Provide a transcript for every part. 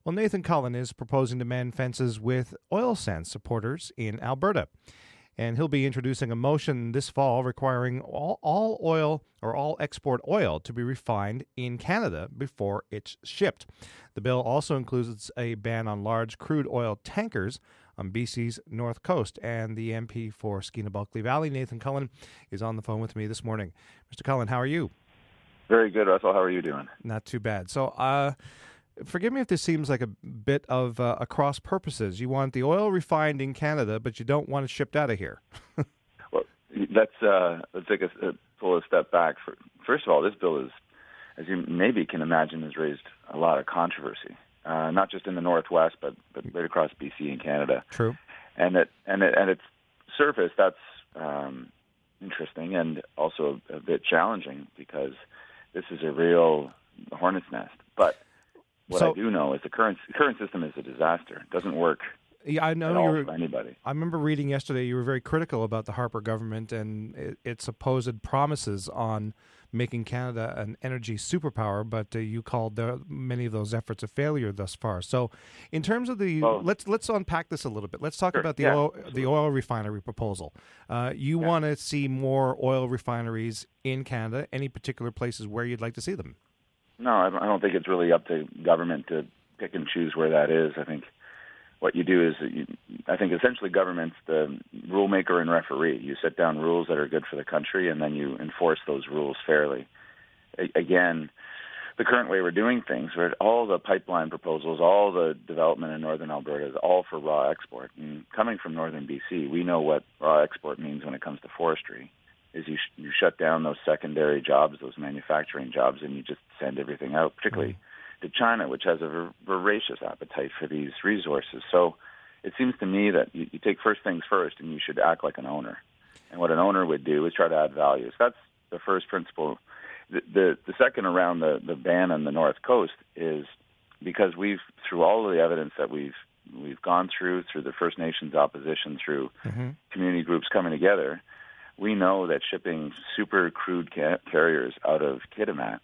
Well, Nathan Cullen is proposing to mend fences with oil sands supporters in Alberta. And he'll be introducing a motion this fall requiring all oil or all export oil to be refined in Canada before it's shipped. The bill also includes a ban on large crude oil tankers on BC's north coast. And the MP for Skeena-Bulkley Valley, Nathan Cullen, is on the phone with me this morning. Mr. Cullen, how are you? Very good, Russell. How are you doing? Not too bad. So, forgive me if this seems like a bit of a cross purposes. You want the oil refined in Canada, but you don't want it shipped out of here. Well, let's pull a step back. First of all, this bill is, as you maybe can imagine, has raised a lot of controversy, not just in the Northwest, but right across BC and Canada. True. And at its surface, that's interesting and also a bit challenging because this is a real hornet's nest. But what I do know is the current system is a disaster. It doesn't work. Yeah, I know at all for anybody. I remember reading yesterday you were very critical about the Harper government and its supposed promises on making Canada an energy superpower, but you called many of those efforts a failure thus far. So, in terms of let's unpack this a little bit. Let's talk about the oil refinery proposal. You want to see more oil refineries in Canada. Any particular places where you'd like to see them? No, I don't think it's really up to government to pick and choose where that is. I think what you do is, I think essentially government's the rule maker and referee. You set down rules that are good for the country, and then you enforce those rules fairly. Again, the current way we're doing things, where all the pipeline proposals, all the development in northern Alberta is all for raw export. And coming from northern BC, we know what raw export means when it comes to forestry. Is you shut down those secondary jobs, those manufacturing jobs, and you just send everything out, particularly to China, which has a voracious appetite for these resources. So it seems to me that you take first things first, and you should act like an owner. And what an owner would do is try to add value. So that's the first principle. The second around the ban on the North Coast is because through all of the evidence that we've gone through the First Nations opposition, through community groups coming together, we know that shipping super crude carriers out of Kitimat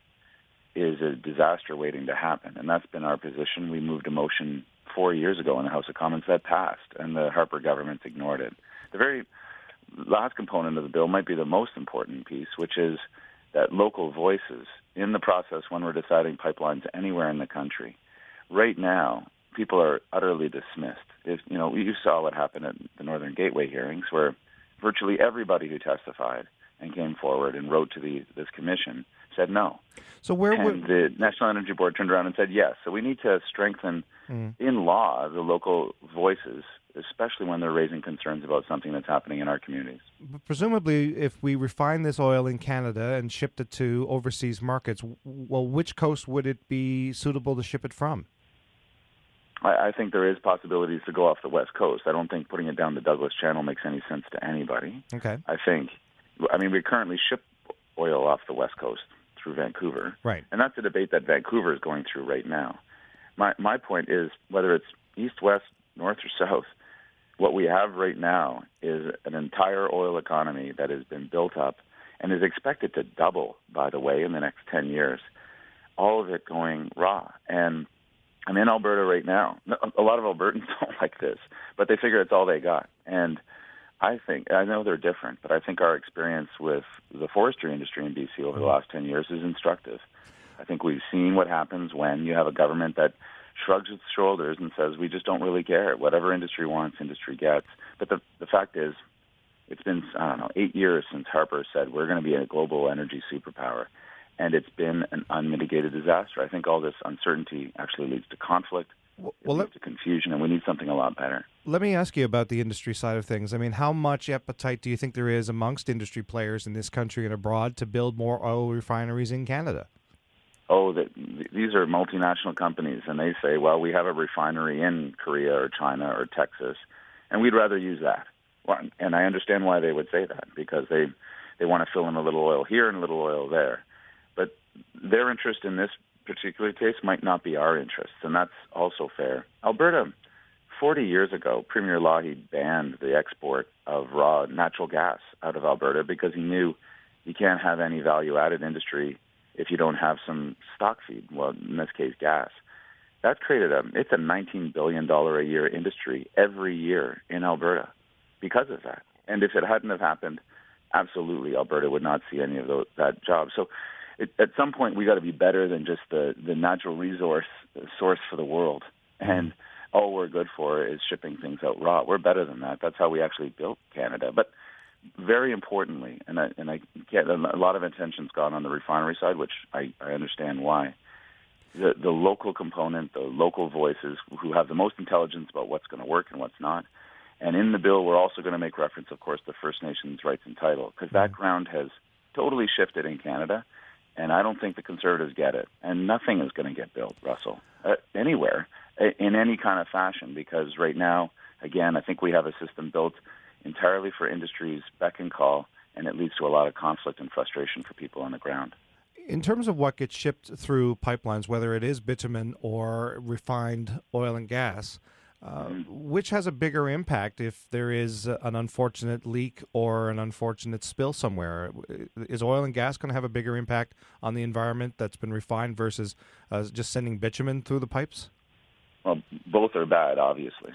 is a disaster waiting to happen, and that's been our position. We moved a motion 4 years ago in the House of Commons that passed, and the Harper government ignored it. The very last component of the bill might be the most important piece, which is that local voices in the process when we're deciding pipelines anywhere in the country. Right now, people are utterly dismissed. You saw what happened at the Northern Gateway hearings, where virtually everybody who testified and came forward and wrote to this commission said no. So the National Energy Board turned around and said yes. So we need to strengthen in law the local voices, especially when they're raising concerns about something that's happening in our communities. But presumably, if we refine this oil in Canada and shipped it to overseas markets, well, which coast would it be suitable to ship it from? I think there is possibilities to go off the West Coast. I don't think putting it down the Douglas Channel makes any sense to anybody. Okay. We currently ship oil off the West Coast through Vancouver. Right. And that's a debate that Vancouver is going through right now. My point is, whether it's east, west, north, or south, what we have right now is an entire oil economy that has been built up and is expected to double, by the way, in the next 10 years, all of it going raw. And I'm in Alberta right now. A lot of Albertans don't like this, but they figure it's all they got. And I know they're different, but I think our experience with the forestry industry in BC over the last 10 years is instructive. I think we've seen what happens when you have a government that shrugs its shoulders and says, we just don't really care. Whatever industry wants, industry gets. But the fact is, it's been, 8 years since Harper said we're going to be a global energy superpower. And it's been an unmitigated disaster. I think all this uncertainty actually leads to conflict, leads to confusion, and we need something a lot better. Let me ask you about the industry side of things. I mean, how much appetite do you think there is amongst industry players in this country and abroad to build more oil refineries in Canada? These are multinational companies, and they say, well, we have a refinery in Korea or China or Texas, and we'd rather use that. Well, and I understand why they would say that, because they want to fill in a little oil here and a little oil there. But their interest in this particular case might not be our interests, and that's also fair. Alberta, 40 years ago, Premier Lougheed banned the export of raw natural gas out of Alberta because he knew you can't have any value-added industry if you don't have some stock feed, well, in this case, gas. That created it's a $19 billion a year industry every year in Alberta because of that. And if it hadn't have happened, absolutely Alberta would not see any of that job. So at some point we got to be better than just the natural resource source for the world. And all we're good for is shipping things out raw. We're better than that. That's how we actually built Canada. But very importantly, and I get a lot of attention's gone on the refinery side, which I understand why. The local component, the local voices who have the most intelligence about what's going to work and what's not. And in the bill, we're also going to make reference, of course, to First Nations rights and title, because that ground has totally shifted in Canada, and I don't think the Conservatives get it. And nothing is going to get built, Russell, anywhere, in any kind of fashion, because right now, again, I think we have a system built entirely for industries, beck and call, and it leads to a lot of conflict and frustration for people on the ground. In terms of what gets shipped through pipelines, whether it is bitumen or refined oil and gas, which has a bigger impact if there is an unfortunate leak or an unfortunate spill somewhere? Is oil and gas going to have a bigger impact on the environment that's been refined versus just sending bitumen through the pipes? Well, both are bad, obviously.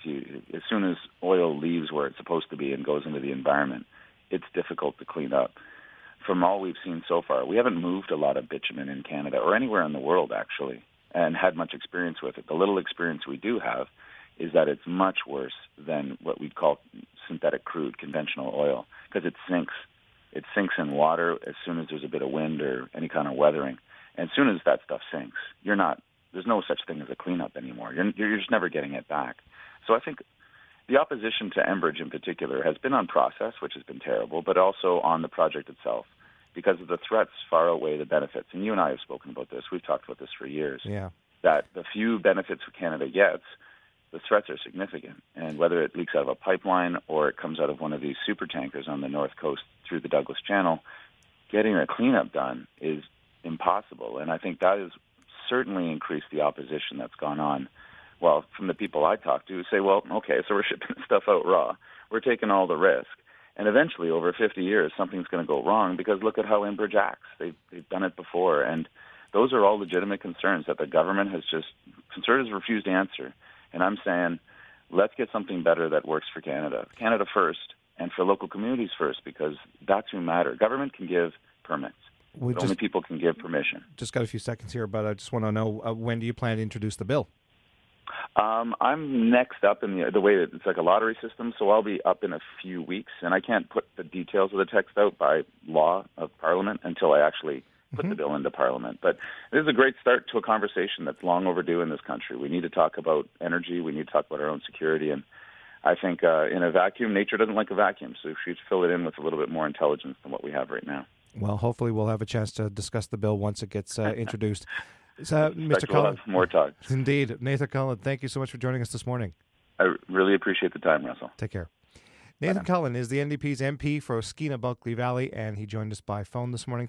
As soon as oil leaves where it's supposed to be and goes into the environment, it's difficult to clean up. From all we've seen so far, we haven't moved a lot of bitumen in Canada or anywhere in the world, actually, and had much experience with it. The little experience we do have is that it's much worse than what we'd call synthetic crude, conventional oil, because it sinks. It sinks in water as soon as there's a bit of wind or any kind of weathering. And as soon as that stuff sinks, there's no such thing as a cleanup anymore. You're just never getting it back. So I think the opposition to Enbridge in particular has been on process, which has been terrible, but also on the project itself, because of the threats far outweigh the benefits. And you and I have spoken about this. We've talked about this for years. Yeah. That the few benefits Canada gets, the threats are significant. And whether it leaks out of a pipeline or it comes out of one of these super tankers on the north coast through the Douglas Channel, getting a cleanup done is impossible. And I think that has certainly increased the opposition that's gone on. Well, from the people I talk to, say, well, okay, so we're shipping stuff out raw. We're taking all the risk. And eventually, over 50 years, something's going to go wrong because look at how Enbridge acts. They've done it before. And those are all legitimate concerns that the government has Conservatives refuse to answer. And I'm saying, let's get something better that works for Canada. Canada first, and for local communities first, because that's who matter. Government can give permits. Only people can give permission. Just got a few seconds here, but I just want to know, when do you plan to introduce the bill? I'm next up in the way that it's like a lottery system, so I'll be up in a few weeks, and I can't put the details of the text out by law of Parliament until I actually put the bill into Parliament. But this is a great start to a conversation that's long overdue in this country. We need to talk about energy. We need to talk about our own security. And I think in a vacuum, nature doesn't like a vacuum, so we should fill it in with a little bit more intelligence than what we have right now. Well, hopefully we'll have a chance to discuss the bill once it gets introduced. Mr. Cullen, we'll more talk. Indeed. Nathan Cullen, thank you so much for joining us this morning. I really appreciate the time, Russell. Take care. Nathan Cullen is the NDP's MP for Skeena Bulkley Valley, and he joined us by phone this morning.